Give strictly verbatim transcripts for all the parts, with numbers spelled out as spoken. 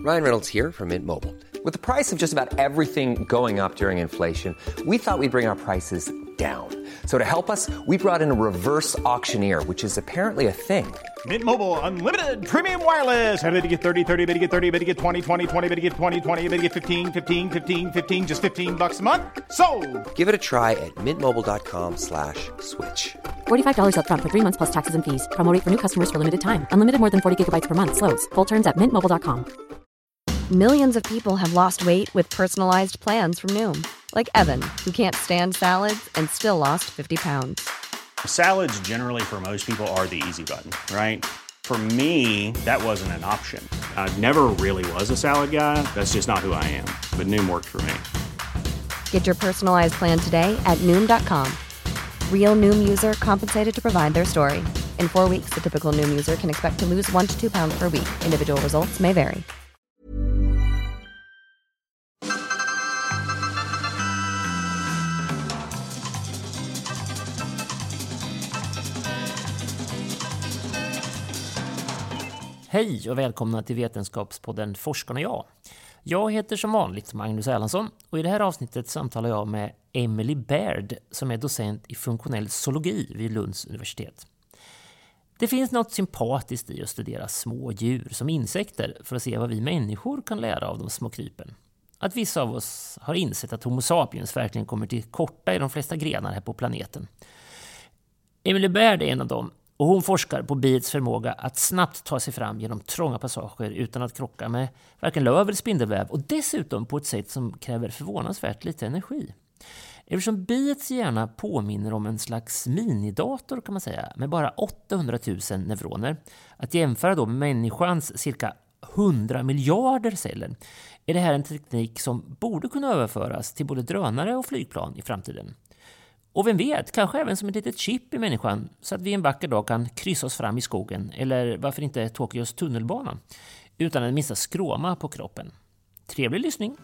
Ryan Reynolds here from Mint Mobile. With the price of just about everything going up during inflation, we thought we'd bring our prices down. So to help us, we brought in a reverse auctioneer, which is apparently a thing. Mint Mobile Unlimited Premium Wireless. How to get thirty, thirty, how to get thirty, how to get twenty, twenty, twenty, how to get twenty, twenty, how to get fifteen, fifteen, fifteen, fifteen, just fifteen bucks a month? Sold! Give it a try at mintmobile.com slash switch. forty-five dollars up front for three months plus taxes and fees. Promo rate for new customers for limited time. Unlimited more than forty gigabytes per month. Slows full terms at mint mobile dot com. Millions of people have lost weight with personalized plans from Noom. Like Evan, who can't stand salads and still lost fifty pounds. Salads generally for most people are the easy button, right? For me, that wasn't an option. I never really was a salad guy. That's just not who I am. But Noom worked for me. Get your personalized plan today at Noom dot com. Real Noom user compensated to provide their story. In four weeks, the typical Noom user can expect to lose one to two pounds per week. Individual results may vary. Hej och välkomna till Vetenskapspodden Forskarna och jag. Jag heter som vanligt Magnus Erlandsson och i det här avsnittet samtalar jag med Emily Baird som är docent i funktionell zoologi vid Lunds universitet. Det finns något sympatiskt i att studera små djur som insekter för att se vad vi människor kan lära av de små krypen. Att vissa av oss har insett att Homo sapiens verkligen kommer till korta i de flesta grenar här på planeten. Emily Baird är en av dem. Och hon forskar på biets förmåga att snabbt ta sig fram genom trånga passager utan att krocka med varken löv eller spindelväv och dessutom på ett sätt som kräver förvånansvärt lite energi. Eftersom biets hjärna påminner om en slags minidator kan man säga med bara åttahundratusen neuroner att jämföra då med människans cirka hundra miljarder celler är det här en teknik som borde kunna överföras till både drönare och flygplan i framtiden. Och vem vet, kanske även som ett litet chip i människan så att vi en vacker dag kan kryssa oss fram i skogen eller varför inte Tokyos tunnelbana utan en minsta skråma på kroppen. Trevlig lyssning!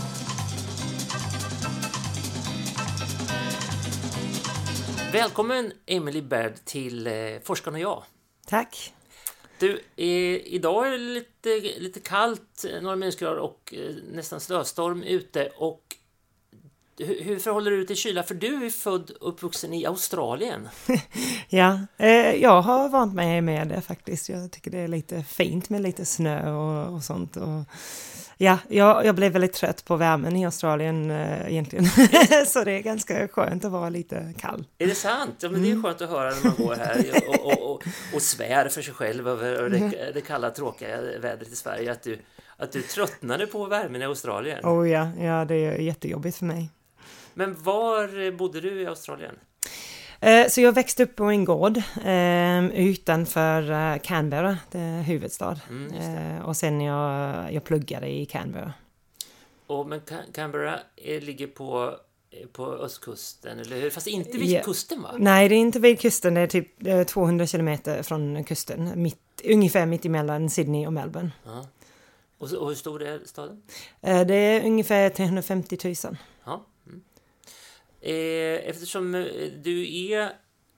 Välkommen Emily Baird till eh, Forskarna och jag. Tack! Du, eh, idag är det lite, lite kallt, några minusgrader och eh, nästan snöstorm ute och hur förhåller du dig till kyla? För du är född och uppvuxen i Australien. Ja, eh, jag har vant mig med det faktiskt. Jag tycker det är lite fint med lite snö och, och sånt. Och, ja, jag, jag blev väldigt trött på värmen i Australien eh, egentligen. Så det är ganska skönt att vara lite kall. Är det sant? Ja, men det är skönt att höra när man går här och, och, och, och svär för sig själv över det, det kalla, tråkiga vädret i Sverige. Att du, att du tröttnade på värmen i Australien. Oh ja, ja, det är jättejobbigt för mig. Men var bodde du i Australien? Eh, så jag växte upp på en gård eh, utanför eh, Canberra, det är huvudstad. Mm, eh, och sen jag, jag pluggade i Canberra. Och, men Canberra är, ligger på, på östkusten, eller hur? Fast inte vid yeah. kusten, va? Nej, det är inte vid kusten. Det är typ eh, tvåhundra kilometer från kusten. Mitt, ungefär mitt emellan Sydney och Melbourne. Ja. Och, och hur stor är staden? Eh, det är ungefär trehundrafemtio tusen. Ja. Mm. Eftersom du är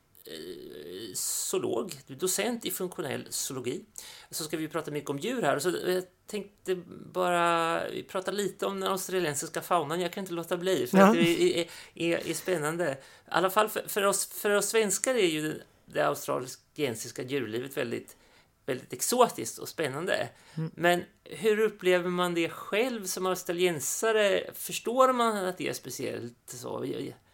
zoolog, du är docent i funktionell zoologi, så ska vi prata mycket om djur här. Så jag tänkte bara vi pratar lite om den australiensiska faunan. Jag kan inte låta bli för ja. att det är, är, är spännande. I alla fall för, för, oss, för oss svenskar är ju det australiensiska djurlivet väldigt väldigt exotiskt och spännande. Mm. Men hur upplever man det själv som australiensare? Förstår man att det är speciellt så?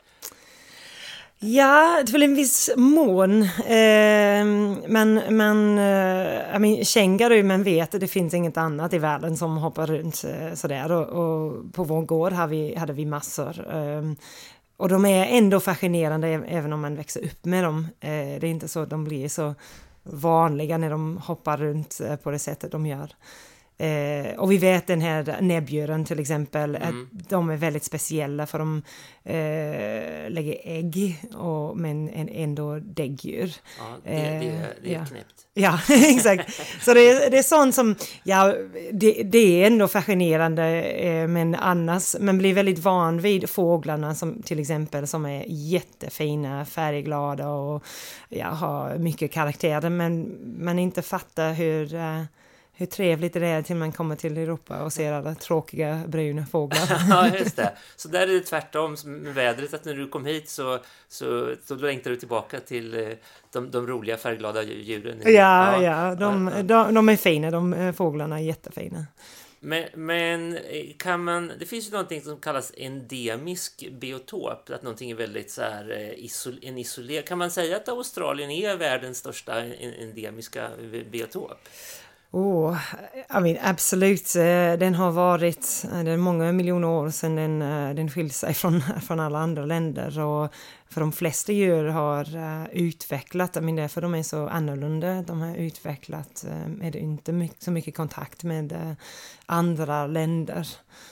Ja, till en viss mån. Eh, men men eh, I känguru, man vet att det finns inget annat i världen som hoppar runt eh, sådär. Och, och på vår gård hade vi, hade vi massor. Eh, och de är ändå fascinerande även om man växer upp med dem. Eh, det är inte så att de blir så vanliga när de hoppar runt på det sättet de gör. Eh, och vi vet den här näbbdjuren till exempel, mm. att de är väldigt speciella för de eh, lägger ägg och, men ändå däggdjur. Ja, det, det, det är ja. knäppt. Ja, exakt. Så det är, det är sånt som, ja, det, det är ändå fascinerande, eh, men annars, man blir väldigt van vid fåglarna som till exempel som är jättefina, färgglada och ja, har mycket karaktärer, men man inte fattar hur... Eh, hur trevligt det är till man kommer till Europa och ser alla tråkiga bruna fåglar. Ja, just det. Så där är det tvärtom med vädret, att när du kom hit så, så, så längtar du tillbaka till de, de roliga färgglada djuren. Ja, ja, ja, de, ja. De, de är fina, de fåglarna är jättefina. Men, men kan man, det finns ju någonting som kallas endemisk biotop, att någonting är väldigt så här isol, en isolerad. Kan man säga att Australien är världens största endemiska biotop? Oh, I mean, absolut. Den har varit, det är många miljoner år sedan den, den skiljer sig från, från alla andra länder, och för de flesta djur har utvecklat, I mean, därför de är så annorlunda, de har utvecklat med inte mycket, så mycket kontakt med andra länder.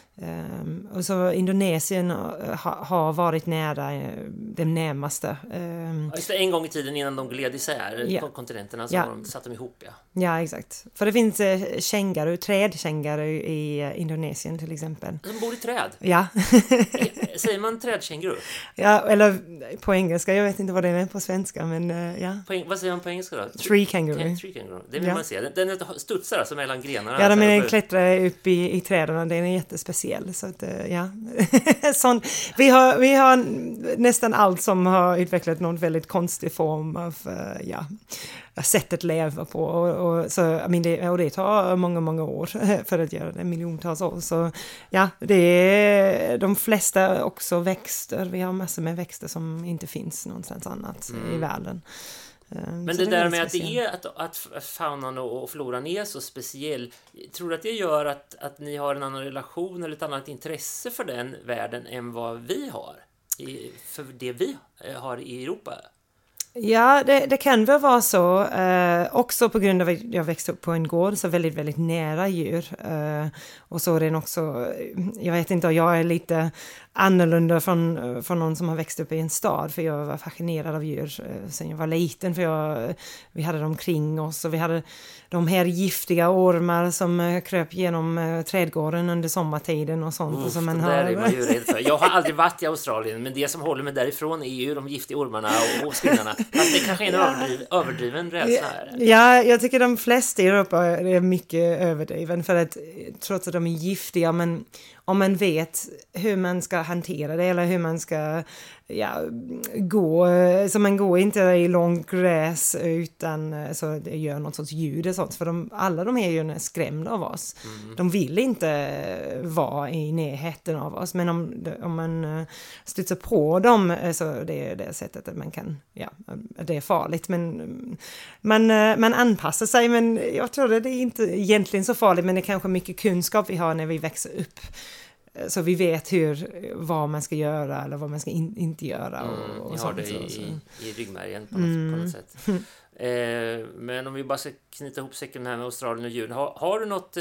Um, och så Indonesien ha, har varit nära uh, den närmaste. Um, Just det, en gång i tiden innan de gled isär ja. på kontinenterna så ja. de satt de ihop. Ja, ja exakt. För det finns uh, känguru, trädkänguru i uh, Indonesien till exempel. De bor i träd? Ja. Säger man trädkänguru? Ja, eller på engelska, jag vet inte vad det är på svenska, men uh, ja. På, vad säger man på engelska då? Tree kangaroo. Tree kangaroo. Det vill ja. man se. Den, den studsar alltså mellan grenarna. Ja, men den för... klättrar upp i, i träden, den är jättespeciell. Så att, ja. Sånt. Vi, har, vi har nästan allt som har utvecklat någon väldigt konstig form av ja, sätt att leva på. Och, och, så, I mean, det, och det tar många, många år för att göra det, miljontals år. Så ja, det är de flesta också växter. Vi har massor med växter som inte finns någonstans annat mm. i världen. Men så det, det där med att det är att, att faunan och floran är så speciell, tror du att det gör att, att ni har en annan relation eller ett annat intresse för den världen än vad vi har i, för det vi har i Europa? Ja, det, det kan väl vara så. Eh, också på grund av att jag växte upp på en gård så väldigt, väldigt nära djur. Eh, och så är den också, jag vet inte, jag är lite annorlunda från, från någon som har växt upp i en stad, för jag var fascinerad av djur eh, sen jag var liten, för jag, vi hade dem kring oss och vi hade de här giftiga ormar som eh, kröp genom eh, trädgården under sommartiden och sånt. Uff, och så man det har... där är man ju rädd för. Jag har aldrig varit i Australien, men det som håller mig därifrån är ju de giftiga ormarna och, och spinnarna. Fast det kanske är en ja. överdriv, överdriven rädsla här. Ja, jag tycker de flesta i Europa är mycket överdriven, för att trots att de är giftiga, men om man vet hur man ska hantera det eller hur man ska ja, gå, så man går inte i långt gräs utan så det gör något sorts ljud och sånt, för de, alla de här djuren är skrämda av oss. Mm. De vill inte vara i närheten av oss, men om, om man studsar på dem så det är det sättet att man kan, ja, det är farligt, men man, man anpassar sig, men jag tror det är inte egentligen så farligt, men det är kanske mycket kunskap vi har när vi växer upp. Så vi vet hur, vad man ska göra eller vad man ska in, inte göra. Och, och mm, sånt, har det i, så. i, i ryggmärgen på något, mm. på något sätt. Eh, men om vi bara ska knyta ihop säcken här med Australien och djur. Har, har du något eh,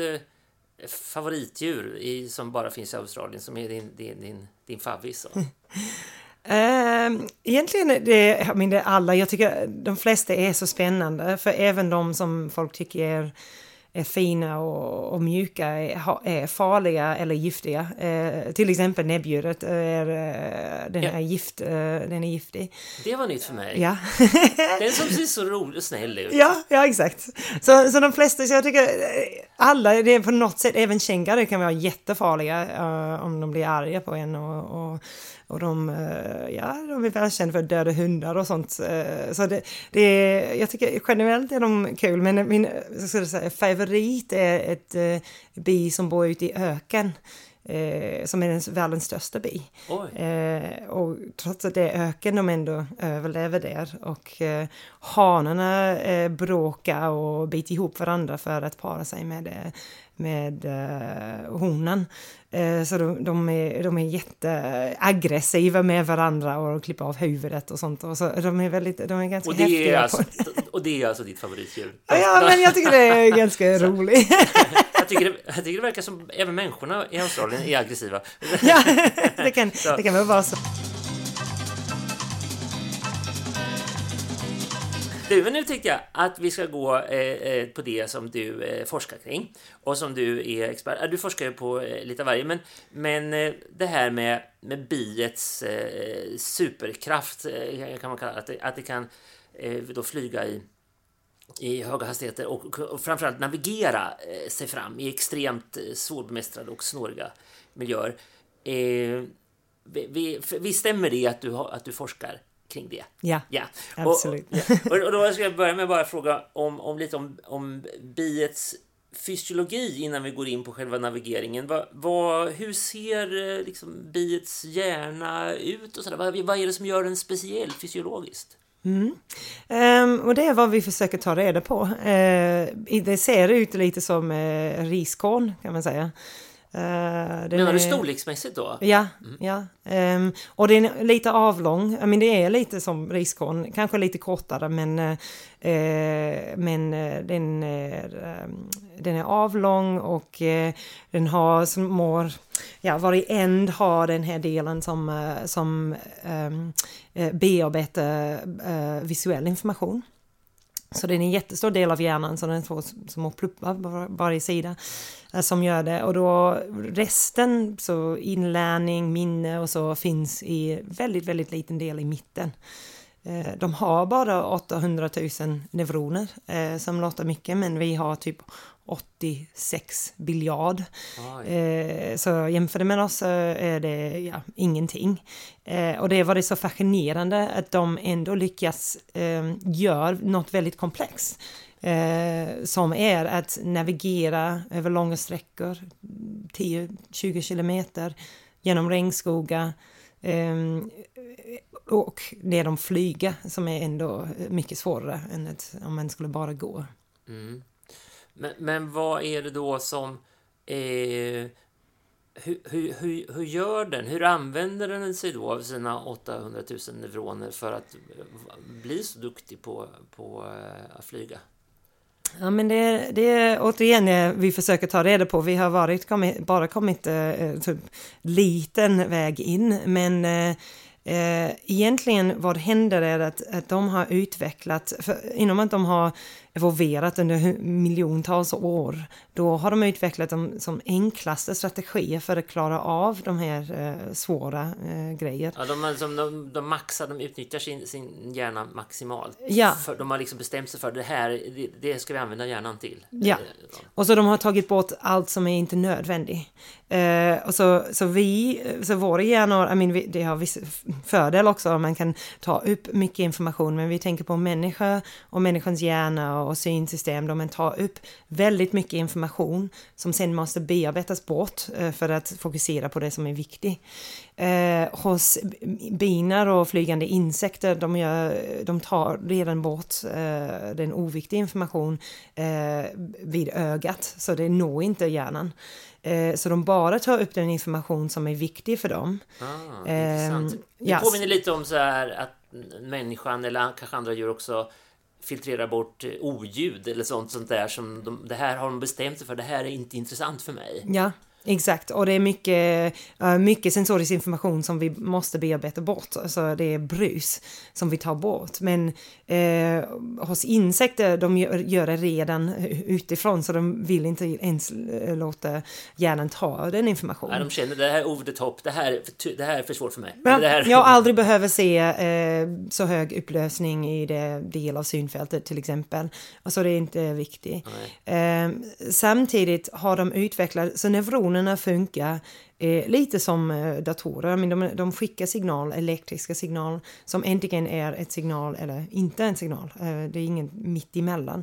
favoritdjur i, som bara finns i Australien som är din, din, din, din favvis? Uh, egentligen det, jag menar, alla, jag tycker de flesta är så spännande, för även de som folk tycker är är fina och, och mjuka är, är farliga eller giftiga. Eh, till exempel näbbdjuret är, den, ja. är gift, eh, den är giftig. Det var nytt för mig. Ja. Den som ser så rolig och snäll ut. Ja, ja exakt. Så, så de flesta, så jag tycker alla, det är på något sätt, även kängare kan vara jättefarliga uh, om de blir arga på en och, och Och de, ja, de är välkända för döda hundar och sånt. Så det, det är, jag tycker generellt är de kul. Men min så ska jag säga, favorit är ett eh, bi som bor ute i öken. Eh, som är den världens största bi. Eh, och trots att det är öken de ändå överlever där. Och eh, hanarna eh, bråkar och biter ihop varandra för att para sig med det. med uh, honan. Uh, så de, de, är, de är jätteaggressiva med varandra och klipper av huvudet och sånt. Och så, de är väldigt, de är ganska och det häftiga. Är alltså, och det är alltså ditt favoritdjur? Ja, men jag tycker det är ganska roligt. jag, tycker det, jag tycker det verkar som även människorna i Australien är aggressiva. Ja, det kan, det kan väl vara så. Du, men nu tyckte jag att vi ska gå eh, på det som du eh, forskar kring och som du är expert. Du forskar ju på eh, lite varje, men, men eh, det här med, med biets eh, superkraft eh, kan man kalla det, att det, att det kan eh, då flyga i, i höga hastigheter och, och framförallt navigera eh, sig fram i extremt eh, svårbemästrade och snåriga miljöer. Eh, vi, vi, vi stämmer det att du, har, att du forskar kring det? Ja, ja. absolut. Och, och, och då ska jag börja med bara fråga om, om lite om, om biets fysiologi innan vi går in på själva navigeringen. Va, va, hur ser liksom, biets hjärna ut? Och sådär? Vad, vad är det som gör den speciell fysiologiskt? Mm. Um, och det är vad vi försöker ta reda på. Uh, det ser ut lite som uh, riskorn kan man säga. Uh, Menar du storleksmässigt då? Ja, mm. ja. Um, och den är lite avlång. I mean, det är lite som riskorn, kanske lite kortare, men, uh, men uh, den, är, um, den är avlång och uh, den har små, ja, varje änd har den här delen som, uh, som um, uh, bearbetar uh, visuell information. Så det är en jättestor del av hjärnan, så den får små pluppar på varje sida som gör det. Och då resten, så inlärning, minne och så, finns i väldigt, väldigt liten del i mitten. De har bara åttahundratusen neuroner som låter mycket, men vi har typ åttiosex biljard. Eh, så jämfört med oss är det ja, ingenting. Eh, och det var det så fascinerande att de ändå lyckas eh, göra något väldigt komplext. Eh, som är att navigera över långa sträckor, tio till tjugo kilometer, genom regnskogar. Eh, och det är de flyga som är ändå mycket svårare än att, om man skulle bara gå. Mm. Men, men vad är det då som... Eh, hur, hur, hur, hur gör den? Hur använder den sig då av sina åttahundratusen neuroner för att bli så duktig på, på uh, att flyga? Ja, men det, det är återigen det vi försöker ta reda på. Vi har varit, kommit, bara kommit uh, typ liten väg in, men... Uh, Uh, egentligen vad händer är att, att de har utvecklat, för, inom att de har evolverat under miljontals år, då har de utvecklat dem som enklaste strategier för att klara av de här uh, svåra uh, grejer. Ja, de, alltså, de, de maxar, de utnyttjar sin, sin hjärna maximalt. Ja. För, de har liksom bestämt sig för det här, det, det ska vi använda hjärnan till. Ja, och så de har tagit bort allt som är inte nödvändigt. Uh, och så, så vi, så våra hjärnor, I mean, vi, det har viss fördel också, man kan ta upp mycket information, men vi tänker på människa och människans hjärna och synsystem, de tar upp väldigt mycket information som sen måste bearbetas bort uh, för att fokusera på det som är viktigt. Uh, hos binar och flygande insekter, de, gör, de tar redan bort uh, den oviktiga information uh, vid ögat, så det når inte hjärnan. Så de bara tar upp den information som är viktig för dem. Ah, intressant. Um, det yes. påminner lite om så här att människan eller kanske andra djur också filtrerar bort oljud eller sånt, sånt där som de, det här har de bestämt sig för, det här är inte intressant för mig. Ja. Exakt, och det är mycket, mycket sensorisk information som vi måste bearbeta bort. Alltså det är brus som vi tar bort. Men eh, hos insekter, de gör, gör det redan utifrån, så de vill inte ens låta hjärnan ta den informationen. Ja, de känner det här over the top, det här, det här är för svårt för mig. Ja, det här... Jag aldrig behöver se eh, så hög upplösning i det del av synfältet till exempel. Alltså det är inte viktigt. Eh, samtidigt har de utvecklat, så neuroner funkar eh, lite som eh, datorer. Men de, de skickar signal, elektriska signal, som antingen är ett signal eller inte en signal. Eh, det är ingen mitt emellan.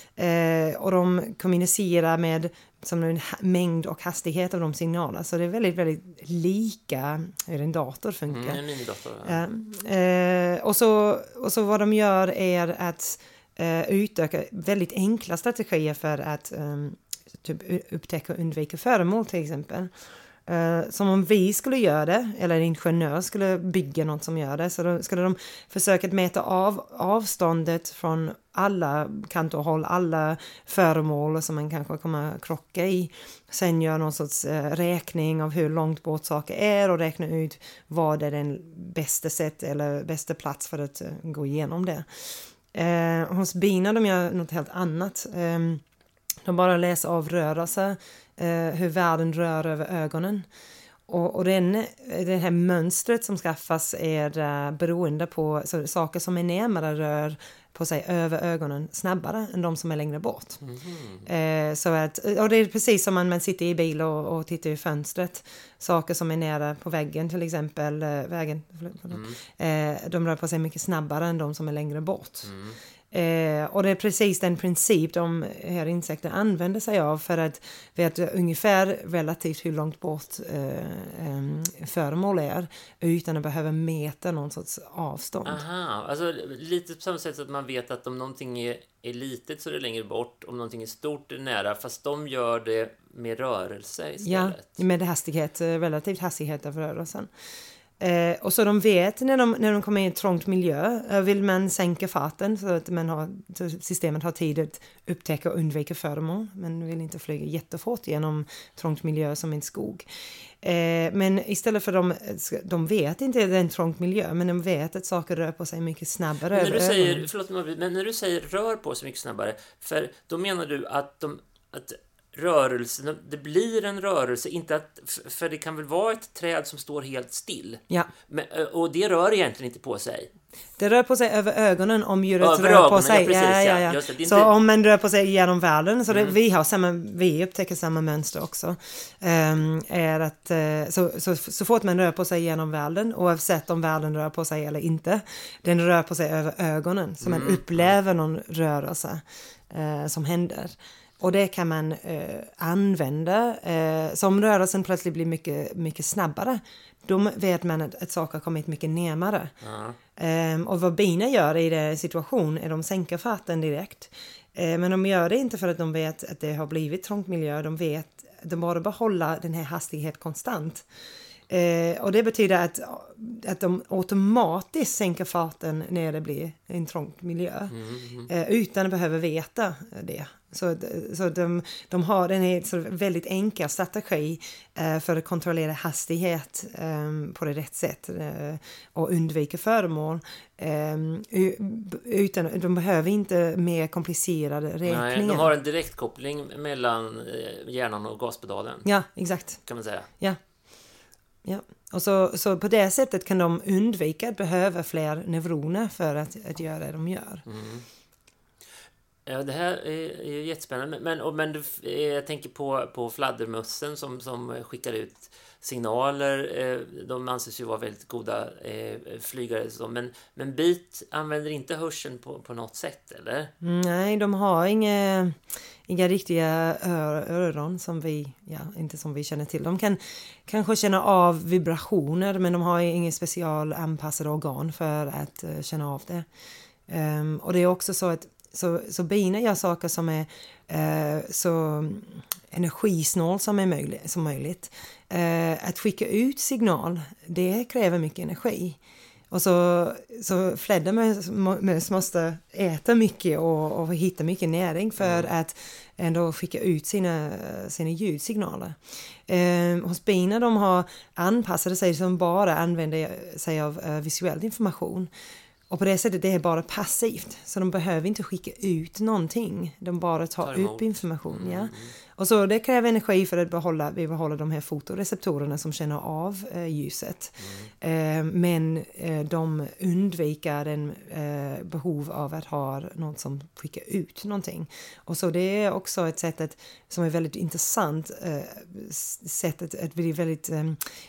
Eh, och de kommunicerar med som en mängd och hastighet av de signaler. Så det är väldigt, väldigt lika hur en dator funkar. Mm, en minidator, ja. eh, eh, och, så, och så vad de gör är att eh, utöka väldigt enkla strategier för att eh, typ upptäcka och undvika föremål till exempel. Uh, som om vi skulle göra det, eller en ingenjör skulle bygga något som gör det, så då skulle de försöka mäta av avståndet från alla kanter och håll, alla föremål som man kanske kommer krocka i. Sen göra någon sorts uh, räkning av hur långt bort saker är och räkna ut vad är den bästa sätt eller bästa plats för att uh, gå igenom det. Uh, hos bina de gör något helt annat. Um, De bara läser av rörelser, eh, hur världen rör över ögonen. Och, och den, det här mönstret som skaffas är uh, beroende på så, saker som är närmare rör på sig över ögonen snabbare än de som är längre bort. Mm. Eh, så att, och det är precis som man, man sitter i bil och, och tittar i fönstret. Saker som är nära på väggen till exempel, eh, vägen, mm. eh, de rör på sig mycket snabbare än de som är längre bort. Mm. Eh, och det är precis den princip de här insekter använder sig av för att veta ungefär relativt hur långt bort eh, eh, föremål är utan att behöva mäta någon sorts avstånd. Aha, alltså lite på samma sätt att man vet att om någonting är, är litet så är det längre bort, om någonting är stort är det nära, fast de gör det med rörelse istället. Ja, med hastighet, relativt hastighet av rörelsen. Eh, och så de vet när de, när de kommer i en trångt miljö, eh, vill man sänka farten så att man har, så systemet har tid att upptäcka och undvika föremål. Man vill inte flyga jättefort genom trångt miljö som en skog. Eh, men istället för de, de vet inte att det är en trångt miljö, men de vet att saker rör på sig mycket snabbare. Men när du säger, förlåt, men när du säger rör på sig mycket snabbare, för då menar du att de... Att rörelsen, det blir en rörelse, inte att, för det kan väl vara ett träd som står helt still. Ja. Men, och det rör egentligen inte på sig. Det rör på sig över ögonen om djuret över rör ögonen, på sig. Ja, precis, ja, ja, ja. Ja. Det, det så inte... om man rör på sig genom världen, så det, mm. vi har samma, vi upptäcker samma mönster också. Um, är att uh, så, så, så fort man rör på sig genom världen, oavsett om världen rör på sig eller inte, den rör på sig över ögonen, så man mm. upplever någon rörelse uh, som händer. Och det kan man eh, använda. Eh, så om rörelsen plötsligt blir mycket, mycket snabbare, då vet man att, att saker har kommit mycket närmare. Mm. Eh, och vad bina gör i den situationen är att de sänker farten direkt. Eh, men de gör det inte för att de vet att det har blivit trångt miljö. De vet att de bara behåller den här hastigheten konstant. Eh, och det betyder att, att de automatiskt sänker farten när det blir en trångt miljö. Mm. Eh, utan att behöva veta det. Så, så de, de har en så väldigt enkel strategi eh, för att kontrollera hastighet eh, på det rätt sätt eh, och undvika föremål. Eh, utan, de behöver inte mer komplicerade räkningar. Nej, de har en direktkoppling mellan hjärnan och gaspedalen. Ja, exakt. Kan man säga. Ja. Ja, och så, så på det sättet kan de undvika att behöva fler neuroner för att, att göra det de gör. Mm. Ja, det här är, är jättespännande. Men, och, men jag tänker på, på fladdermössen som, som skickar ut signaler. De anses ju vara väldigt goda flygare. Men, men bit använder inte hörseln på, på något sätt, eller? Nej, de har inga, inga riktiga öron som vi, ja, inte som vi känner till. De kan kanske känna av vibrationer, men de har inga specialanpassade organ för att känna av det. Um, och det är också så att Så, så bina gör saker som är eh, så energisnål som, är möjlig, som möjligt. Eh, att skicka ut signal, det kräver mycket energi. Och så, så fladdermöss måste äta mycket och, och hitta mycket näring för mm. att ändå skicka ut sina, sina ljudsignaler. Eh, hos bina, de har anpassat sig som bara använder sig av uh, visuell information. Och på det sättet det är bara passivt. Så de behöver inte skicka ut någonting. De bara tar, tar upp information. Mm. Ja. Och så det kräver energi för att behålla, vi behåller de här fotoreceptorerna som känner av eh, ljuset. Mm. Eh, men eh, de undviker en eh, behov av att ha något som skickar ut någonting. Och så det är också ett sätt att, som är väldigt intressant. Eh, sätt att, att bli väldigt eh,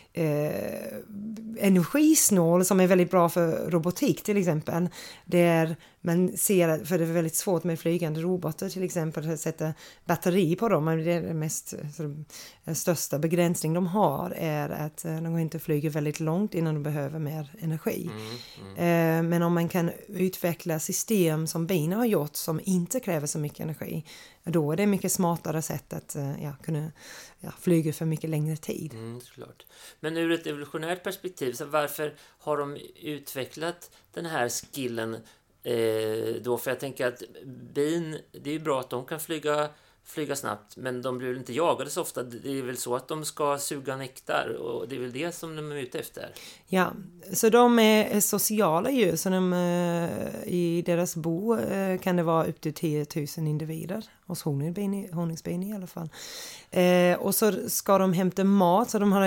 eh, energisnål som är väldigt bra för robotik till exempel. Det är man ser, för det är väldigt svårt med flygande robotar till exempel att sätta batteri på dem. Men det är det mest, så, den största begränsning de har är att de inte flyger väldigt långt innan de behöver mer energi. Mm, mm. Eh, men om man kan utveckla system som bina har gjort som inte kräver så mycket energi, då är det mycket smartare sätt att ja, kunna ja, flyga för mycket längre tid. Mm, såklart. Men ur ett evolutionärt perspektiv, så varför har de utvecklat den här skillen Eh, då, för jag tänker att bin, det är ju bra att de kan flyga, flyga snabbt, men de blir väl inte jagade så ofta. Det är väl så att de ska suga nektar, och det är väl det som de är ute efter. Ja, så de är sociala djur, så de, eh, i deras bo eh, kan det vara upp till tio tusen individer, hos honungsbin i alla fall. Eh, och så ska de hämta mat, så de har en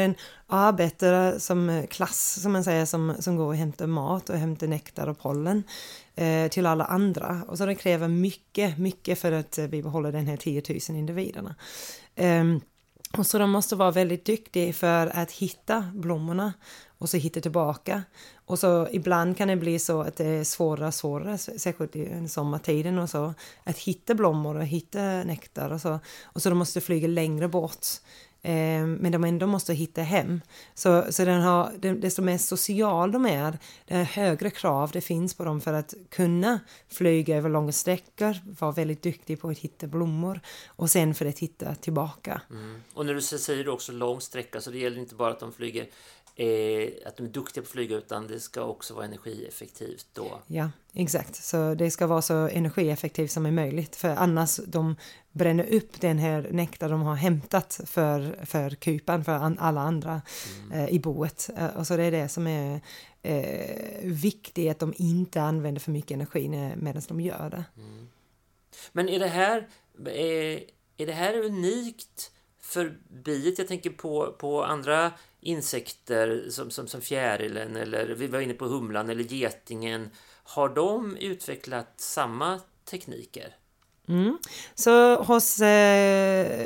arbetare som klass, som man säger, som, som går och hämtar mat och hämtar nektar och pollen eh, till alla andra. Och så det kräver mycket, mycket för att vi behåller den här tio tusen individerna. Um, och så de måste vara väldigt duktiga för att hitta blommorna och så hitta tillbaka. Och så ibland kan det bli så att det är svårare och svårare, särskilt i sommartiden och så, att hitta blommor och hitta nektar och så. Och så de måste flyga längre bort. Eh, men de ändå måste hitta hem. Så, så den har, desto mer social de är, det är högre krav det finns på dem för att kunna flyga över långa sträckor, vara väldigt duktig på att hitta blommor och sen för att hitta tillbaka. Mm. Och när du säger du också lång sträcka, så det gäller inte bara att de flyger eh, att de är duktiga på att flyga, utan det ska också vara energieffektivt då. Ja, exakt. Så det ska vara så energieffektivt som är möjligt, för annars de bränner upp den här nektar de har hämtat för, för kupan, för an, alla andra mm. eh, i boet. Eh, och så det är det som är eh, viktigt, att de inte använder för mycket energi när, medan de gör det. Mm. Men är det här är, är det här unikt för biet? Jag tänker på, på andra insekter som, som, som fjärilen, eller vi var inne på humlan eller getingen. Har de utvecklat samma tekniker? Mm. Så hos eh,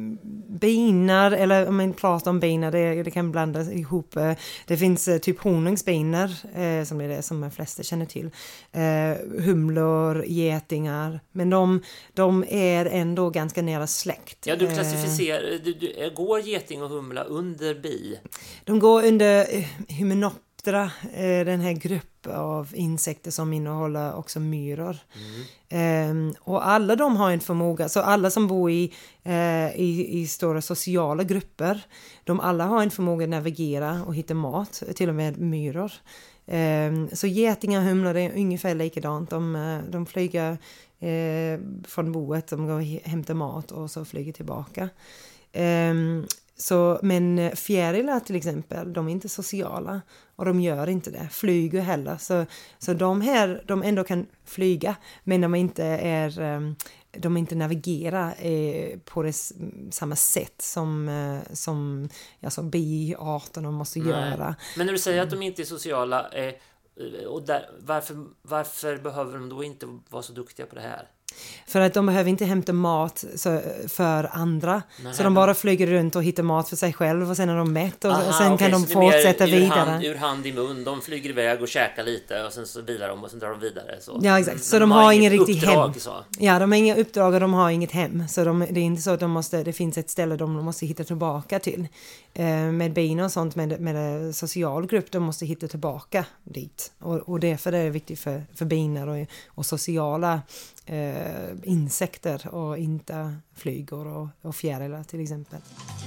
binar, eller om man pratar om binar, det, det kan blandas ihop. Eh, det finns eh, typ honungsbinar, eh, som är det som de flesta känner till. Eh, humlor, getingar. Men de, de är ändå ganska nära släkt. Ja, du klassificerar, eh, du, du, går geting och humla under bi? De går under eh, hymenoptera, den här gruppen av insekter som innehåller också myror. Mm. Eh, och alla de har en förmåga, så alla som bor i, eh, i, i stora sociala grupper, de alla har en förmåga att navigera och hitta mat, till och med myror. Eh, så getingar och humlor är ungefär likadant. De, de flyger eh, från boet, de går och hämtar mat och så flyger tillbaka. Eh, Så, men fjärilar till exempel, de är inte sociala och de gör inte det, flyger heller. Så, så de här, de ändå kan flyga, men de inte är, de inte navigerar eh, på det samma sätt som, eh, som alltså, biarterna måste Nej. göra. Men när du säger att de inte är sociala, eh, och där, varför, varför behöver de då inte vara så duktiga på det här? För att de behöver inte hämta mat så, för andra. Nej. Så de bara flyger runt och hittar mat för sig själv, och sen är de mätt och, Aha, och sen okay, kan de så fortsätta ur vidare. Hand, ur hand i mun, de flyger iväg och käkar lite och sen så vilar de och sen drar de vidare. Så. Ja, exakt. Så de, de, de har, har ingen riktigt hem. Så. Ja, de har inga uppdrag och de har inget hem. Så de, det är inte så att de måste, det finns ett ställe de måste hitta tillbaka till. Eh, med bin och sånt, med, med en social grupp, de måste hitta tillbaka dit. Och, och därför är det viktigt för, för binor och, och sociala eh, insekter och inte flygor och, och fjärilar till exempel.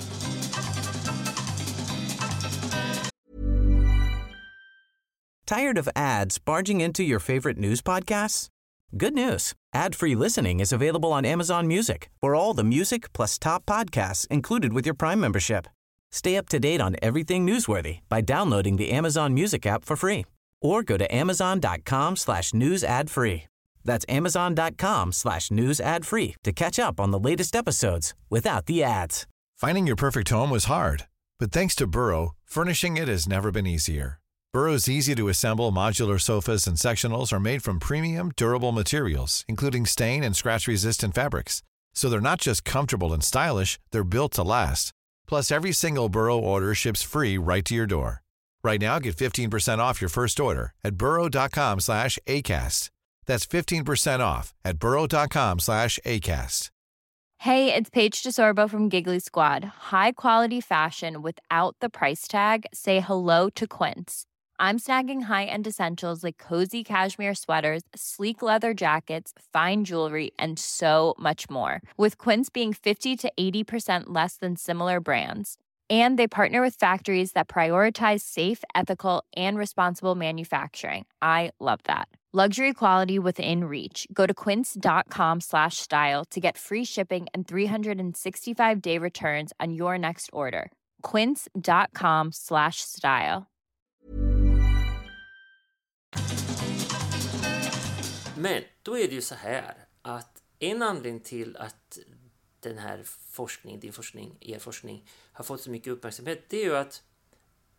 Tired of ads barging into your favorite news podcasts? Good news. Ad-free listening is available on Amazon Music for all the music plus top podcasts included with your Prime membership. Stay up to date on everything newsworthy by downloading the Amazon Music app for free or go to amazon.com slash news ad free. That's amazon.com slash news ad free to catch up on the latest episodes without the ads. Finding your perfect home was hard, but thanks to Burrow, furnishing it has never been easier. Burrow's easy-to-assemble modular sofas and sectionals are made from premium, durable materials, including stain and scratch-resistant fabrics. So they're not just comfortable and stylish, they're built to last. Plus, every single Burrow order ships free right to your door. Right now, get fifteen percent off your first order at burrow.com slash ACAST. That's fifteen percent off at burrow.com slash ACAST. Hey, it's Paige DeSorbo from Giggly Squad. High quality fashion without the price tag. Say hello to Quince. I'm snagging high-end essentials like cozy cashmere sweaters, sleek leather jackets, fine jewelry, and so much more. With Quince being fifty to eighty percent less than similar brands. And they partner with factories that prioritize safe, ethical, and responsible manufacturing. I love that. Luxury quality within reach. Go to quince.com slash style to get free shipping and three sixty-five day returns on your next order. Quince.com slash style. Men då är det ju så här att en anledning till att den här forskningen, din forskning, er forskning har fått så mycket uppmärksamhet, det är ju att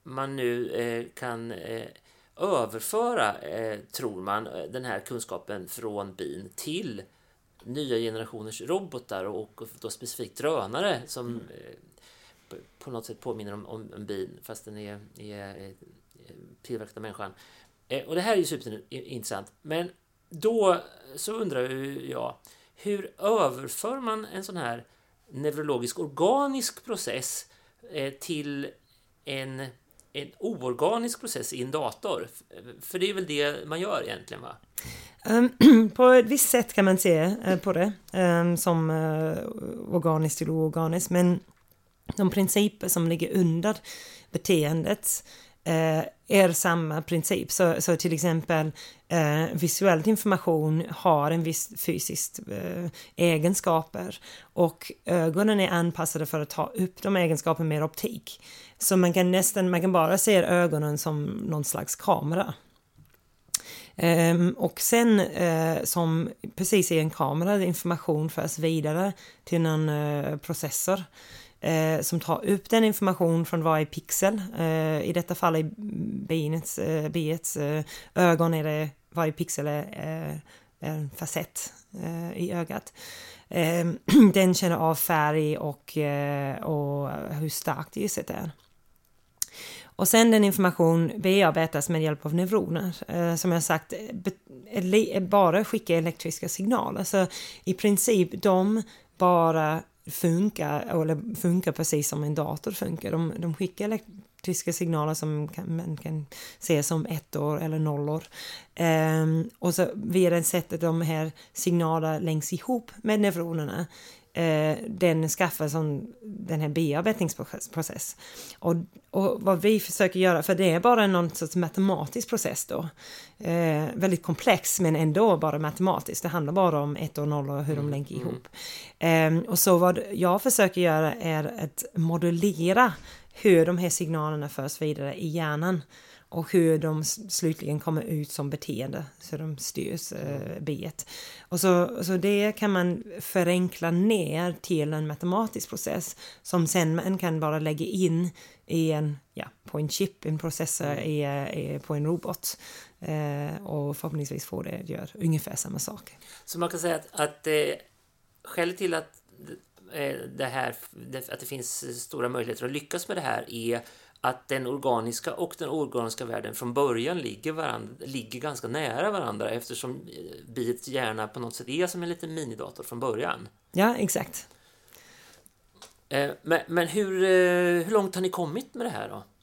man nu eh, kan eh, överföra, eh, tror man, den här kunskapen från bin till nya generationers robotar och, och då specifikt drönare som mm. eh, på något sätt påminner om, om en bin fast den är, är, är tillverkad av människan. Eh, och det här är ju superintressant. Men då så undrar jag, hur överför man en sån här neurologisk organisk process eh, till en, en oorganisk process i en dator? För det är väl det man gör egentligen, va? Um, på ett visst sätt kan man se uh, på det um, som uh, organiskt till oorganiskt, men de principer som ligger under beteendet uh, är samma princip. Så, så till exempel uh, visuell information har en viss fysisk uh, egenskaper och ögonen är anpassade för att ta upp de egenskaperna med optik. Så man kan nästan, man kan bara se ögonen som någon slags kamera. Um, och sen uh, som precis i en kamera information förs vidare till någon uh, processor uh, som tar upp den information från varje pixel. Uh, i detta fall i binets, uh, biets uh, ögon är det varje pixel är, uh, är en facett uh, i ögat. Uh, den känner av färg och, uh, och hur starkt ljuset är. Och sen den information bearbetas med hjälp av neuroner. Eh, som jag sagt, be- bara skickar elektriska signaler. Så i princip de bara funkar, eller funkar precis som en dator funkar. De, de skickar elektriska signaler som kan, man kan se som ettor eller nollor. Eh, och så via det sättet de här signaler länks ihop med neuronerna. Eh, den skaffar som den här bearbetningsprocess. Och, och vad vi försöker göra, för det är bara någon sorts matematisk process då. Eh, väldigt komplex men ändå bara matematiskt. Det handlar bara om ett och noll och hur de länkar mm. ihop. Eh, och så vad jag försöker göra är att modellera hur de här signalerna förs vidare i hjärnan. Och hur de slutligen kommer ut som beteende. Så de styrs eh, biet. Och så, så det kan man förenkla ner till en matematisk process. Som sen man kan bara lägga in i en, ja, på en chip, en processor i, i, på en robot. Eh, och förhoppningsvis får det gör ungefär samma sak. Så man kan säga att, att eh, skälet till att eh, det här, att det finns stora möjligheter att lyckas med det här är att den organiska och den oorganiska världen från början ligger, varandra, ligger ganska nära varandra eftersom biets hjärna på något sätt är som en liten minidator från början. Ja, exakt. Eh, men men hur, eh, hur långt har ni kommit med det här då?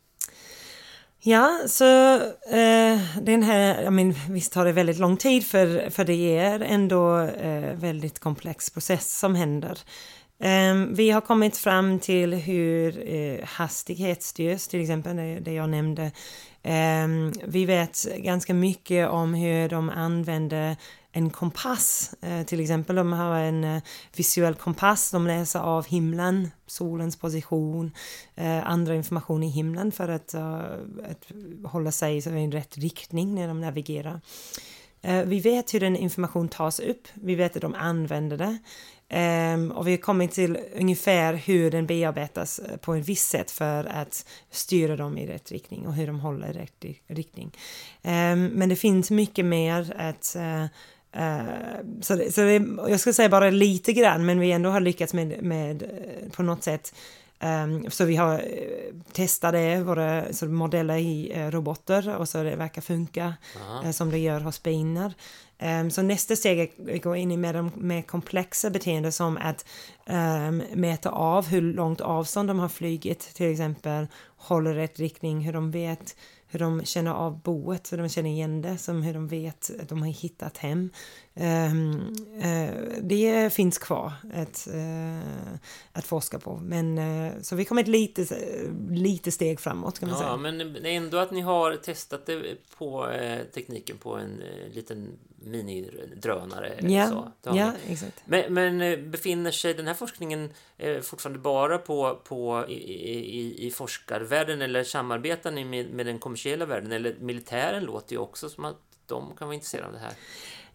Ja, så eh, den här, jag men, visst tar det väldigt lång tid för, för det är ändå eh, väldigt komplex process som händer. Um, vi har kommit fram till hur uh, hastighet styrs, till exempel det, det jag nämnde. Um, vi vet ganska mycket om hur de använder en kompass. Uh, till exempel de har en uh, visuell kompass, de läser av himlen, solens position, uh, andra information i himlen för att, uh, att hålla sig i en rätt riktning när de navigerar. Uh, vi vet hur den information tas upp, vi vet att de använder det. Um, och vi har kommit till ungefär hur den bearbetas på en viss sätt för att styra dem i rätt riktning och hur de håller i rätt riktning. Um, men det finns mycket mer att uh, uh, så, det, så det, jag ska säga bara lite grann, men vi ändå har lyckats med, med uh, på något sätt. Um, så vi har uh, testade våra så modeller i uh, robotar och så det verkar funka uh, som det gör hos binar. Um, så nästa steg är att gå in i mer, mer komplexa beteenden som att um, mäta av hur långt avstånd de har flygit, till exempel håller rätt riktning, hur de vet, hur de känner av boet, hur de känner igen det, som hur de vet att de har hittat hem. Um, uh, det finns kvar att, uh, att forska på, men uh, så vi kommer ett lite, lite steg framåt kan man ja, säga. Men ändå att ni har testat det på eh, tekniken på en eh, liten minidrönare. Ja, så. ja exakt. Men, men befinner sig den här forskningen eh, fortfarande bara på, på i, i, i forskarvärlden, eller samarbetar ni med, med den kommersiella världen, eller militären låter ju också som att de kan vara intresserade av det här?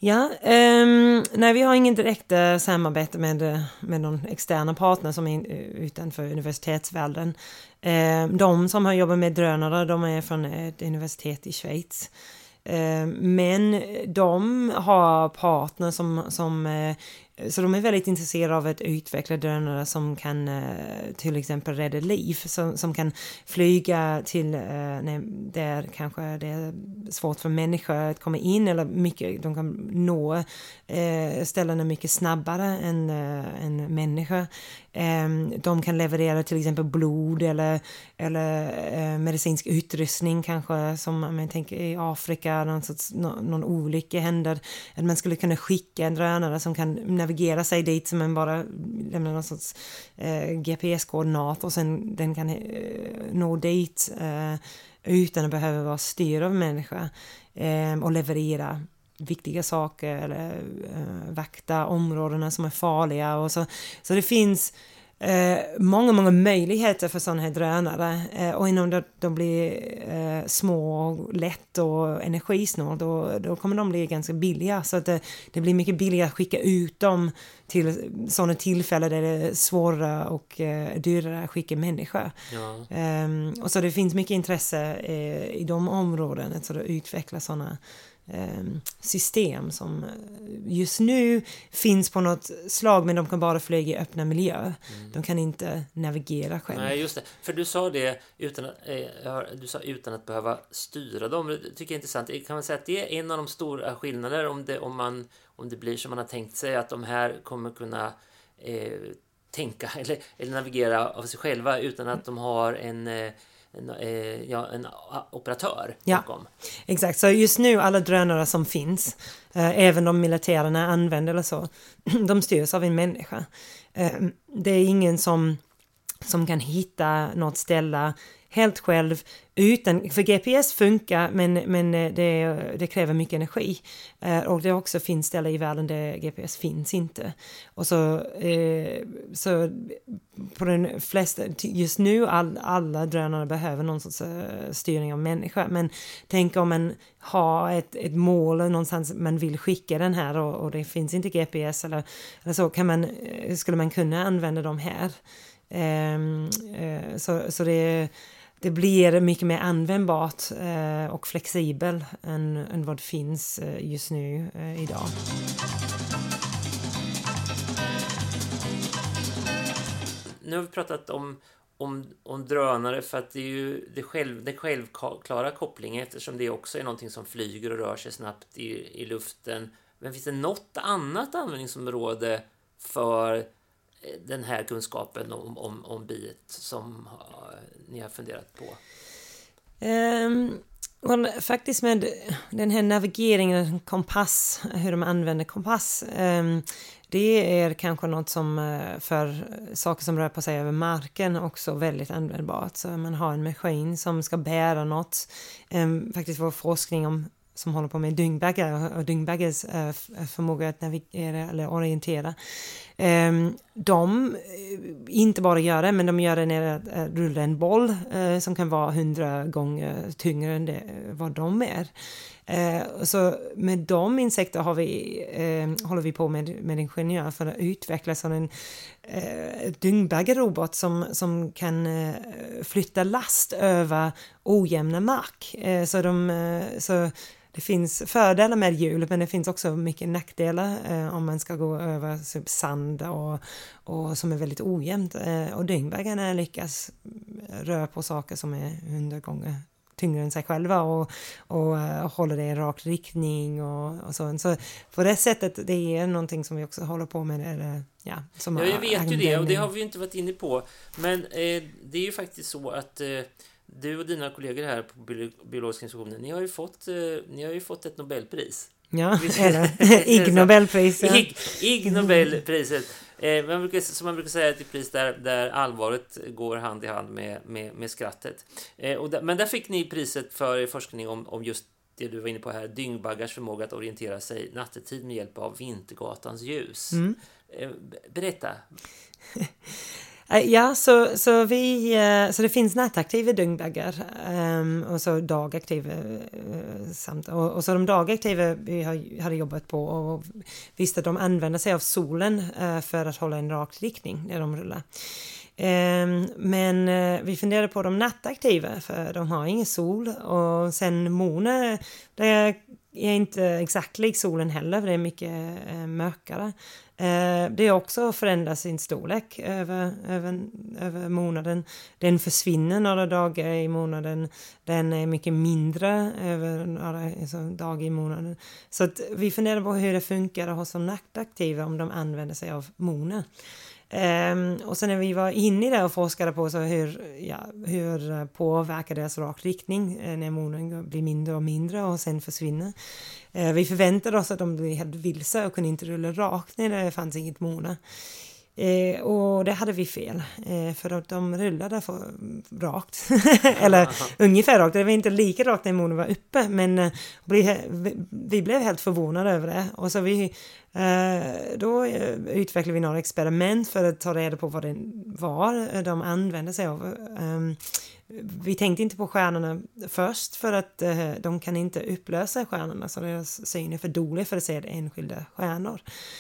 Ja, um, nej vi har ingen direkt uh, samarbete med, med någon externa partner som är utanför universitetsvärlden. Uh, de som har jobbat med drönare, de är från ett universitet i Schweiz. Uh, men de har partner som, som uh, så de är väldigt intresserade av att utveckla drönare som kan uh, till exempel rädda liv, som, som kan flyga till uh, nej, där kanske det är svårt för människor att komma in, eller mycket, de kan nå uh, ställena mycket snabbare än uh, en människa. Um, de kan leverera till exempel blod eller, eller uh, medicinsk utrustning kanske, som man tänker i Afrika, någon, sorts, no, någon olycka händer, att man skulle kunna skicka en drönare som kan navigera sig dit, som man bara lämnar någon sorts uh, G P S-koordinat och sen den kan uh, nå dit uh, utan att behöva vara styrd av människa uh, och leverera viktiga saker eller uh, vakta områdena som är farliga och så. Så det finns uh, många, många möjligheter för sådana här drönare uh, och inom det de blir uh, små, lätt och energisnål, då, då kommer de bli ganska billiga, så att det, det blir mycket billigare att skicka ut dem till sådana tillfällen där det är svårare och uh, dyrare att skicka människor. Ja. Um, och så det finns mycket intresse uh, i de områdena att utveckla sådana system som just nu finns på något slag, men de kan bara flyga i öppna miljö. Mm. De kan inte navigera själv. Nej, just det. För du sa det utan att, eh, du sa utan att behöva styra dem. Det tycker jag är intressant. Kan man säga att det är en av de stora skillnader om det, om man, om det blir som man har tänkt sig, att de här kommer kunna eh, tänka eller, eller navigera av sig själva utan att de har en eh, En, eh, ja, en operatör bakom. Ja, exakt. Så just nu alla drönare som finns, eh, även de militärerna använder eller så, de styrs av en människa. Eh, det är ingen som, som kan hitta något ställe helt själv utan, för G P S funkar, men, men det, det kräver mycket energi. Eh, och det också finns ställen i världen där G P S finns inte. Och så, eh, så på den flesta, just nu all, alla drönare behöver någon sorts uh, styrning av människa. Men tänk om man har ett, ett mål någonstans man vill skicka den här och, och det finns inte G P S eller, eller så, kan man, skulle man kunna använda dem här. Um, uh, så, så det Det blir mycket mer användbart eh, och flexibel än, än vad det finns eh, just nu eh, idag. Nu har vi pratat om, om, om drönare för att det är ju det, själv, det självklara kopplingen, eftersom det också är någonting som flyger och rör sig snabbt i, i luften. Men finns det något annat användningsområde för den här kunskapen om, om, om biet som uh, ni har funderat på? Um, och faktiskt med den här navigeringen, kompass, hur de använder kompass, um, det är kanske något som uh, för saker som rör på sig över marken också väldigt användbart. Så man har en maskin som ska bära något. Um, faktiskt vår forskning om som håller på med dyngbaggar och dyngbaggars uh, förmåga att navigera eller orientera. Um, de inte bara gör det, men de gör det när de uh, rullar en boll uh, som kan vara hundra gånger tyngre än det, vad de är. Uh, så med de insekter har vi, uh, håller vi på med, med ingenjör för att utveckla sån en uh, dyngbaggerobot som, som kan uh, flytta last över ojämna mark. Uh, så de uh, så det finns fördelar med hjul, men det finns också mycket nackdelar eh, om man ska gå över typ sand och, och som är väldigt ojämnt. Eh, och dyngbaggarna lyckas röra på saker som är hundra gånger tyngre än sig själva och, och uh, håller det i rak riktning och, och så. Så på det sättet, det är någonting som vi också håller på med. Eller, ja, som ja, jag vet ju det och det har vi inte varit inne på. Men eh, det är ju faktiskt så att eh, du och dina kollegor här på Biologiska institutionen, ni har ju fått, eh, ni har ju fått ett Nobelpris. Ja, eller Ig Nobelpris. Ja. Ig, Ig Nobelpriset. Eh, man brukar, som man brukar säga, ett pris där, där allvaret går hand i hand med, med, med skrattet. Eh, och där, men där fick ni priset för forskning om, om just det du var inne på här, dyngbaggars förmåga att orientera sig nattetid med hjälp av Vintergatans ljus. Mm. Eh, berätta. Ja, så, så, vi, så det finns nattaktiva dyngbaggar um, och så dagaktiva uh, samt. Och, och så de dagaktiva vi har, hade jobbat på och visste att de använder sig av solen uh, för att hålla en rak riktning när de rullar. Um, men uh, vi funderade på de nattaktiva för de har ingen sol och sen måne, det är inte exakt lik solen heller för det är mycket uh, mörkare. Uh, det är också att förändra sin storlek över, över, över månaden. Den försvinner några dagar i månaden. Den är mycket mindre över några alltså, dagar i månaden. Så att vi funderar på hur det funkar att ha som nattaktiva om de använder sig av månen. Um, och sen när vi var inne i det och forskade på så hur, ja, hur påverkar deras rak riktning när månen blir mindre och mindre och sen försvinner. Uh, vi förväntade oss att de blev helt vilse och kunde inte rulla rakt när det fanns inget måne. Uh, och det hade vi fel. Uh, för att de rullade för rakt. Eller ungefär rakt. Det var inte lika rakt när månen var uppe. Men uh, vi, vi blev helt förvånade över det. Och så vi... Uh, då utvecklade vi några experiment för att ta reda på vad det var de använde sig av. Um, vi tänkte inte på stjärnorna först för att uh, de kan inte upplösa stjärnorna så deras syn är för dålig för att se enskilda stjärnor.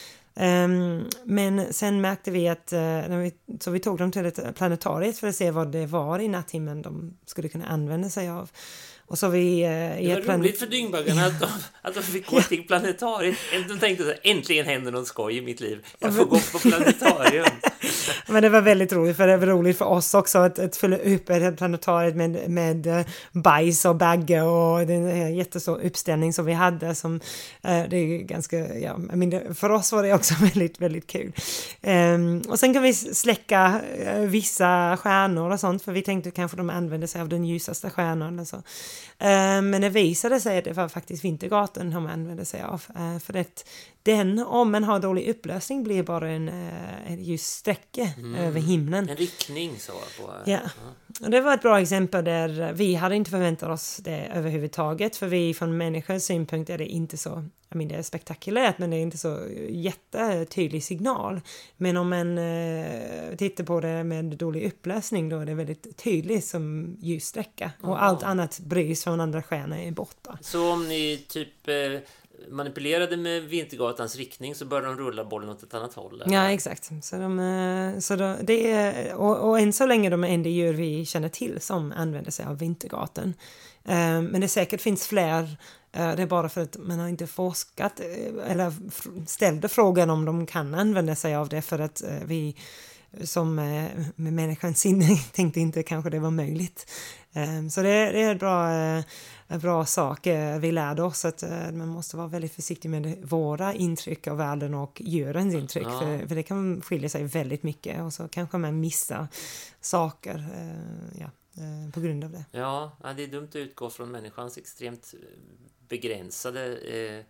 Um, men sen märkte vi att uh, när vi, så vi tog dem till ett planetariet för att se vad det var i natthimlen de skulle kunna använda sig av. Och så vi, uh, det var plan- roligt för dyngbaggarna att de, att de fick gå till planetariet. De tänkte så äntligen händer någon skoj i mitt liv. Jag får gå på planetarium. Men det var väldigt roligt, för det var roligt för oss också att, att fylla upp ett planetariet med, med bajs och bagge och den jättestor uppställning som vi hade som, uh, det är ganska, ja, I mean, för oss var det också väldigt, väldigt kul. Um, och sen kan vi släcka uh, vissa stjärnor och sånt, för vi tänkte kanske de använde sig av den ljusaste stjärnan och så. Uh, men det visade sig att det var faktiskt Vintergatan de använde sig av, uh, för det den, om man har dålig upplösning, blir bara en, en ljus sträcka mm. över himlen. En riktning så på. Ja. Och det var ett bra exempel där vi hade inte förväntat oss det överhuvudtaget, för vi från människans synpunkt är det inte så, jag menar, det är spektakulärt men det är inte så jättetydlig signal. Men om man eh, tittar på det med dålig upplösning då är det väldigt tydligt som ljussträcka. Och Aha. allt annat brys från andra stjärnor är borta. Så om ni typ eh, manipulerade med Vintergatans riktning så började de rulla bollen åt ett annat håll? Eller? Ja, exakt. Så, de, så de, det är, och, och än så länge de är enda djur vi känner till som använder sig av Vintergatan. Um, men det säkert finns fler. Uh, det är bara för att man har inte forskat uh, eller ställde frågan om de kan använda sig av det, för att uh, vi som uh, med människans sinne tänkte inte kanske det var möjligt. Um, så det, det är ett bra... Uh, En bra sak. Vi lärde oss att man måste vara väldigt försiktig med våra intryck av världen och djurens intryck. Ja. För, för det kan skilja sig väldigt mycket. Och så kanske man missar saker ja, på grund av det. Ja, det är dumt att utgå från människans extremt begränsade eh,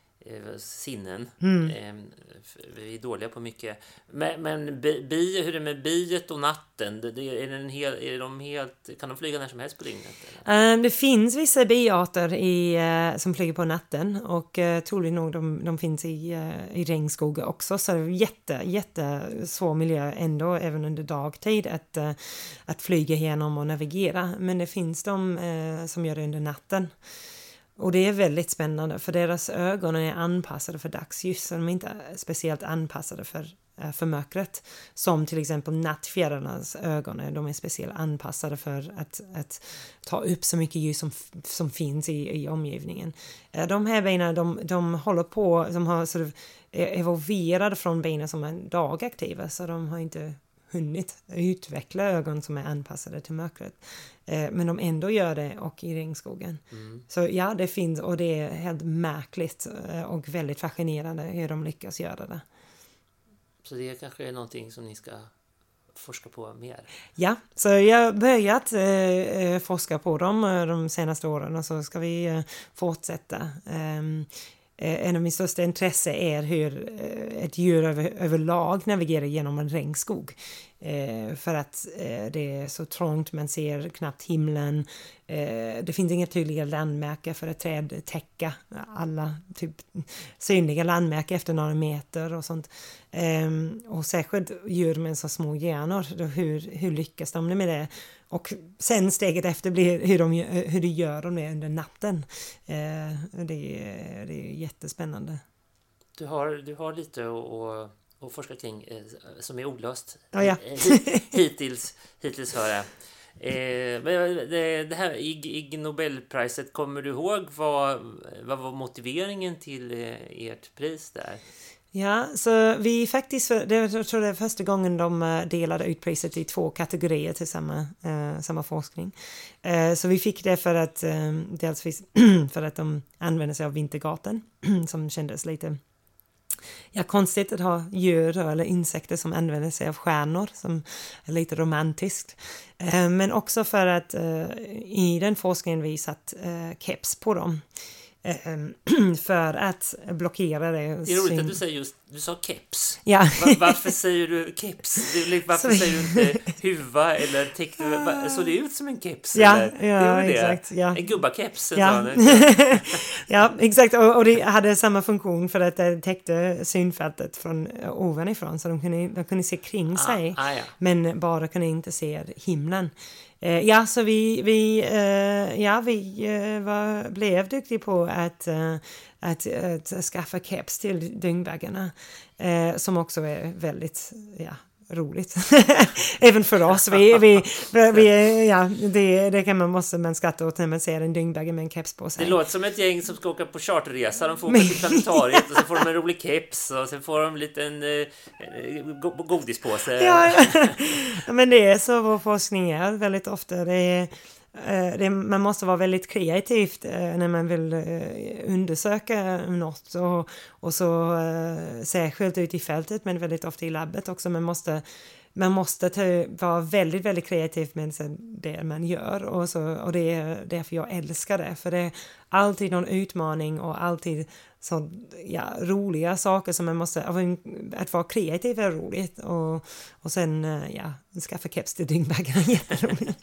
sinnen. Mm. Vi är dåliga på mycket. Men, men bi, hur är det med biet och natten? Det, är, en hel, är de helt, kan de flyga när som helst på dygnet? Um, det finns vissa biarter i, uh, som flyger på natten, och uh, troligen nog de, de finns i, uh, i regnskog också, så det är jätte, jätte svår miljö ändå även under dagtid att, uh, att flyga igenom och navigera. Men det finns de uh, som gör det under natten. Och det är väldigt spännande, för deras ögon är anpassade för dagsljus. De är inte speciellt anpassade för, för mörkret. Som till exempel nattfjärilarnas ögon. De är speciellt anpassade för att, att ta upp så mycket ljus som, som finns i, i omgivningen. De här benen, de, de håller på, de har sort of evolverade från benen som är dagaktiva. Så de har inte hunnit utveckla ögon som är anpassade till mörkret. Eh, men de ändå gör det, och i regnskogen. Mm. Så ja, det finns, och det är helt märkligt och väldigt fascinerande hur de lyckas göra det. Så det kanske är någonting som ni ska forska på mer? Ja, så jag har börjat eh, forska på dem de senaste åren, och så ska vi eh, fortsätta. Um, en av min största intresse är hur ett djur över, överlag navigerar genom en regnskog. Eh, för att eh, det är så trångt, man ser knappt himlen. Eh, det finns inga tydliga landmärken för ett träd täcka alla typ synliga landmärken efter några meter och sånt. Eh, och särskilt djur med så små hjärnor, då hur, hur lyckas de med det? Och sen steget efter blir hur de, hur de gör de det under natten. Eh, det, är, det är jättespännande. Du har, du har lite att och forska kring eh, som är olöst ja, ja. hittills, hittills hör jag. Eh, det, det här Ig, Ig Nobelpriset, kommer du ihåg vad, vad var motiveringen till eh, ert pris där? Ja, så vi faktiskt, det, jag tror det är första gången de delade ut priset i två kategorier till samma, eh, samma forskning. Eh, så vi fick det för att, eh, dels för att de använde sig av vintergaten som kändes lite ja, konstigt att ha djur eller insekter som använder sig av stjärnor, som är lite romantiskt. Eh, men också för att eh, i den forskningen vi satt eh, keps på dem. För att blockera det. Det är roligt att du säger just, du sa keps. Ja. Var, varför säger du keps? Varför säger du inte huva eller täckt? Så det ut som en keps? Ja, eller? ja det exakt. Ja. En gubbakeps? Ja. Ja, exakt. Och, och det hade samma funktion för att det täckte synfältet från ovanifrån. Så de kunde, de kunde se kring sig. Ah, ah, ja. Men bara kunde inte se himlen. Eh, ja, så vi, vi, eh, ja, vi eh, var, blev duktiga på att, eh, att, att skaffa keps till dyngbaggarna. Eh, som också är väldigt ja, roligt. Även för oss. Vi, vi, vi, ja, det, det kan man måste man skratta åt när man ser en dyngbagge med en keps på sig. Det låter som ett gäng som ska åka på charterresa. De får åka till planetariet och så får de en rolig keps och sen får de en liten eh, godispåse. Ja, ja, men det är så vår forskning är väldigt ofta. Det är, det, man måste vara väldigt kreativt när man vill undersöka något och, och så särskilt ut i fältet, men väldigt ofta i labbet också. Man måste, man måste ta, vara väldigt, väldigt kreativ med det man gör och, så, och det är därför jag älskar det, för det är alltid någon utmaning och alltid så, ja, roliga saker som man måste, att vara kreativ är roligt och, och sen ja, skaffa keps till dyngbaggarna är jätteroligt.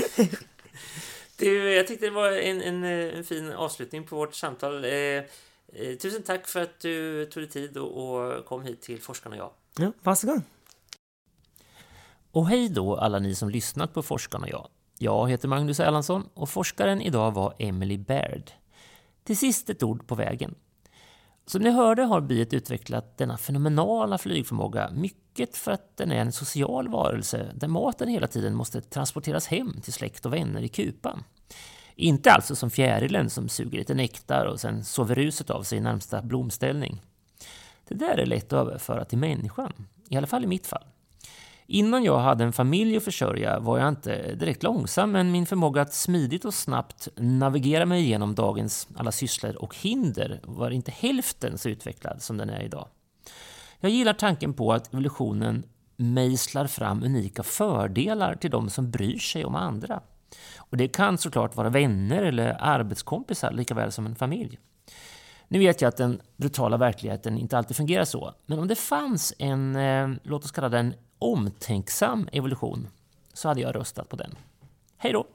Du, jag tyckte det var en, en, en fin avslutning på vårt samtal. Eh, eh, tusen tack för att du tog dig tid och, och kom hit till Forskarna och jag. Ja, varsågod. Och hej då alla ni som lyssnat på Forskarna och jag. Jag heter Magnus Erlandsson och forskaren idag var Emily Baird. Till sist ett ord på vägen. Som ni hörde har biet utvecklat denna fenomenala flygförmåga, mycket för att den är en social varelse där maten hela tiden måste transporteras hem till släkt och vänner i kupan. Inte alltså som fjärilen som suger lite nektar och sen sover ruset av sig i närmsta blomställning. Det där är lätt att överföra till människan, i alla fall i mitt fall. Innan jag hade en familj att försörja var jag inte direkt långsam, men min förmåga att smidigt och snabbt navigera mig igenom dagens alla sysslor och hinder var inte hälften så utvecklad som den är idag. Jag gillar tanken på att evolutionen mejslar fram unika fördelar till de som bryr sig om andra. Och det kan såklart vara vänner eller arbetskompisar lika väl som en familj. Nu vet jag att den brutala verkligheten inte alltid fungerar så, men om det fanns en, eh, låt oss kalla den omtänksam evolution, så hade jag röstat på den. Hej då!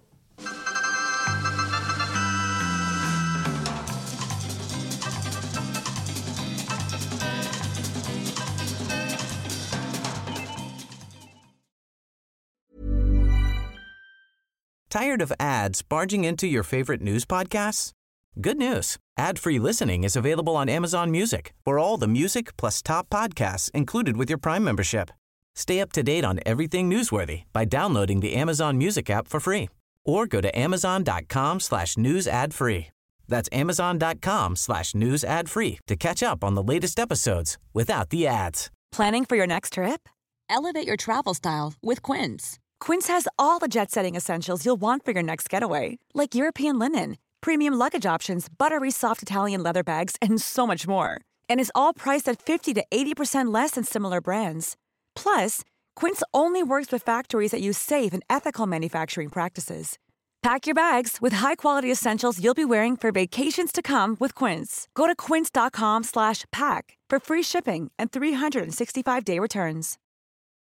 Tired of ads barging into your favorite news podcasts? Good news. Ad-free listening is available on Amazon Music for all the music plus top podcasts included with your Prime membership. Stay up to date on everything newsworthy by downloading the Amazon Music app for free or go to amazon.com slash news ad free. That's amazon.com slash news ad free to catch up on the latest episodes without the ads. Planning for your next trip? Elevate your travel style with Quince. Quince has all the jet-setting essentials you'll want for your next getaway, like European linen, premium luggage options, buttery soft Italian leather bags, and so much more. And is all priced at fifty to eighty percent less than similar brands. Plus, Quince only works with factories that use safe and ethical manufacturing practices. Pack your bags with high-quality essentials you'll be wearing for vacations to come with Quince. Go to quince.com slash pack for free shipping and three sixty-five day returns.